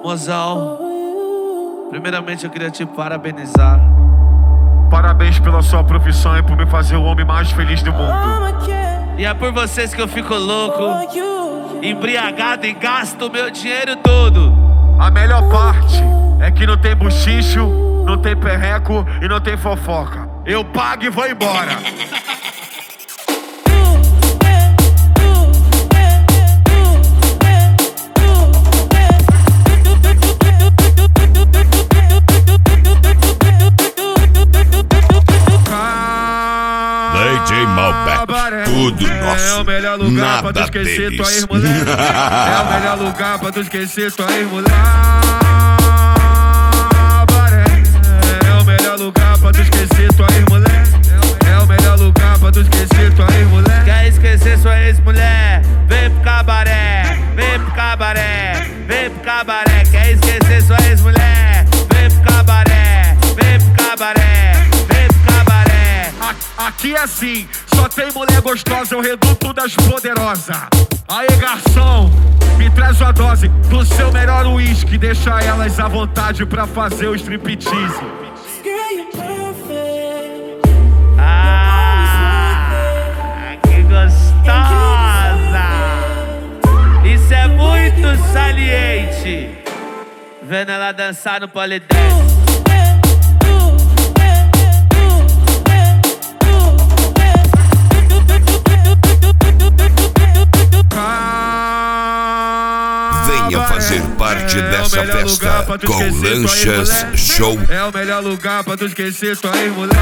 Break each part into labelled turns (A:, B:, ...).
A: Mozão, primeiramente eu queria te parabenizar.
B: Parabéns pela sua profissão e por me fazer o homem mais feliz do mundo.
A: E é por vocês que eu fico louco, embriagado e gasto meu dinheiro todo.
B: A melhor parte é que não tem buchicho, não tem perreco e não tem fofoca. Eu pago e vou embora.
C: DJ Malbec, tudo nosso,
B: é o melhor lugar pra tu
C: nada
B: esquecer
C: deles.
B: tua ex-mulher. É o melhor lugar pra tu esquecer tua ex-mulher. É o melhor lugar pra tu esquecer tua ex-mulher. É o melhor lugar pra tu esquecer tua ex-mulher.
A: Quer esquecer sua ex-mulher? Vem pro cabaré, vem pro cabaré, vem pro cabaré. Quer esquecer sua ex-mulher? Vem pro cabaré, vem pro cabaré, vem pro cabaré.
B: Aqui é assim, só tem mulher gostosa, é o reduto das poderosas. Aê, garçom, me traz uma dose do seu melhor uísque. Deixa elas à vontade pra fazer o striptease.
A: Que gostosa! Isso é muito saliente. Vendo ela dançar no polidense.
C: Venha fazer parte dessa festa com Lanchas Show.
B: É o melhor lugar pra tu esquecer tua ex-mulher.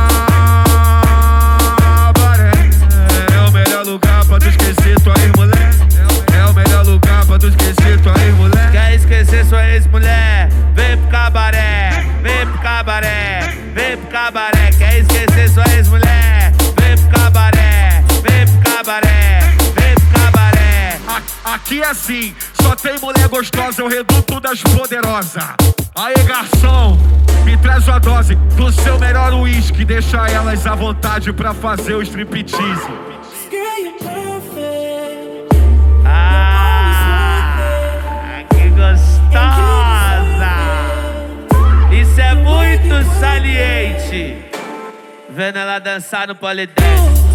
B: É o melhor lugar pra tu esquecer tua ex-mulher. É o melhor lugar pra tu esquecer tua ex-mulher.
A: Quer esquecer sua ex-mulher? Vem pro cabaré, vem pro cabaré, vem pro cabaré. Quer esquecer sua ex-mulher? Vem pro cabaré, vem pro cabaré, vem pro cabaré.
B: Aqui é assim, só tem mulher gostosa, é o reduto das poderosas. Aê, garçom, me traz uma dose do seu melhor uísque. Deixa elas à vontade pra fazer o striptease.
A: Que gostosa! Isso é muito saliente. Vendo ela dançar no polidense.